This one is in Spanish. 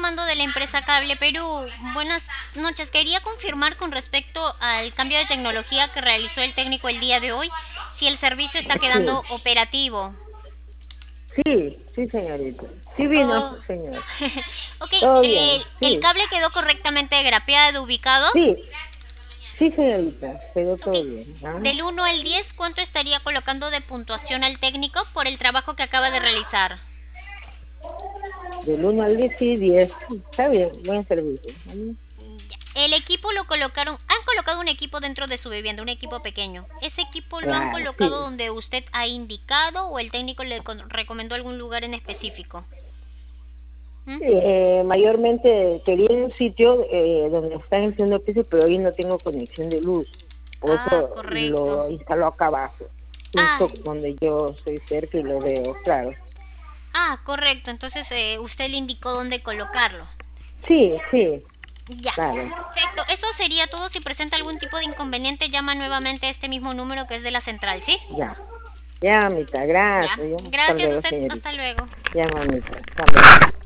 llamando de la empresa Cable Perú. Buenas noches. Quería confirmar con respecto al cambio de tecnología que realizó el técnico el día de hoy, si el servicio está Sí, quedando operativo. sí, señorita. Sí vino, Oh. señor. Ok, Todo bien, el sí, cable quedó correctamente grapeado, ubicado. sí, sí, señorita. Pero Ok, todo bien, ¿ah? del 1 al 10, ¿cuánto estaría colocando de puntuación al técnico por el trabajo que acaba de realizar? Del 1 al 10, sí, 10. Está bien, buen servicio. ¿Mm? El equipo lo colocaron, han colocado un equipo dentro de su vivienda, un equipo pequeño. ¿Ese equipo lo han Claro, colocado sí. donde usted ha indicado o el técnico le recomendó algún lugar en específico? ¿Mm? Sí, mayormente quería un sitio donde están haciendo piso, pero hoy no tengo conexión de luz. Por Ah, eso correcto. lo instaló acá abajo, Ah, justo donde yo estoy cerca y lo veo, claro. correcto. Entonces usted le indicó dónde colocarlo. Sí, sí, Ya, claro, perfecto. Eso sería todo. Si presenta algún tipo de inconveniente, llama nuevamente a este mismo número que es de la central, ¿sí? ya. Ya, mamita, Ya. gracias. Ya. Hasta Gracias a luego, usted. señorita. Hasta luego. Ya, mamita, hasta luego.